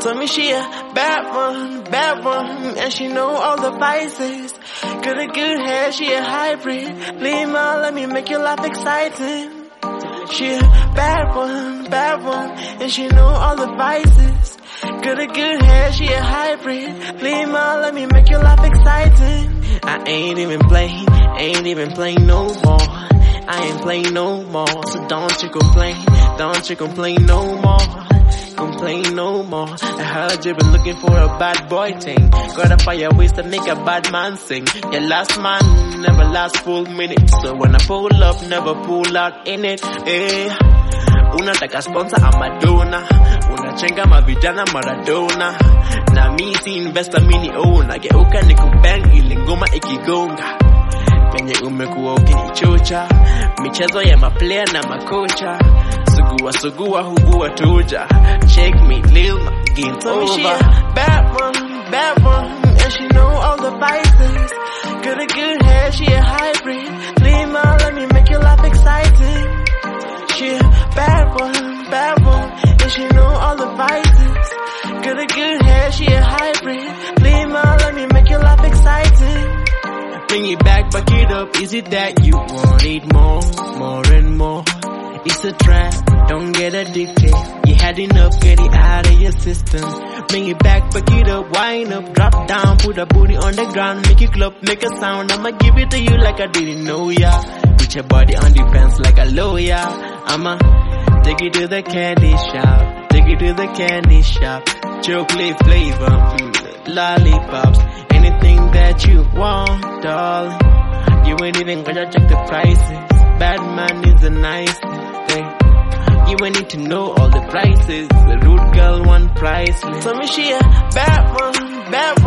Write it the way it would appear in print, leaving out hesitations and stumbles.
Tell me she a bad one, and she know all the vices. Good hair, she a hybrid. Lean out, let me make your life exciting. She a bad one, and she know all the vices. Good hair, she a hybrid. Lean out, let me make your life exciting. I ain't even playing no more. I ain't playing no more, so don't you complain no more. Complain no more. I heard you been looking for a bad boy thing. Got a fire waste to make a bad man sing. Your last man never last full minute, so when I pull up, never pull out in it. Unataka sponsor a Madonna, unachenga mavijana Maradona. Na mi si investor mini owner, geuka nikubang ili ngoma ikigonga. Penye umekuwa ukinichocha, michezo ya maplayer na makocha. Sugua hugua tuja. Check me, Lil Ma, game over. She a bad one, and she know all the vices. Good hair, she a hybrid. Lean out, let me make your life exciting. She a bad one, and she know all the vices. Good hair, she a hybrid. Lean out, let me make your life exciting. Bring it back it up. Is it that you want it more and more? It's a trap, don't get addicted. You had enough, get it out of your system. Bring it back it up, wind up, drop down, put a booty on the ground, make it clap, make a sound. I'ma give it to you like I didn't know ya. Put your body on the fence like a lawyer. I'ma take you to the candy shop, chocolate flavor, lollipops, anything that you want, darling. You ain't even gonna check the prices. Bad man is a nice thing. You ain't need to know all the prices. The rude girl want priceless. Tell me she a bad one,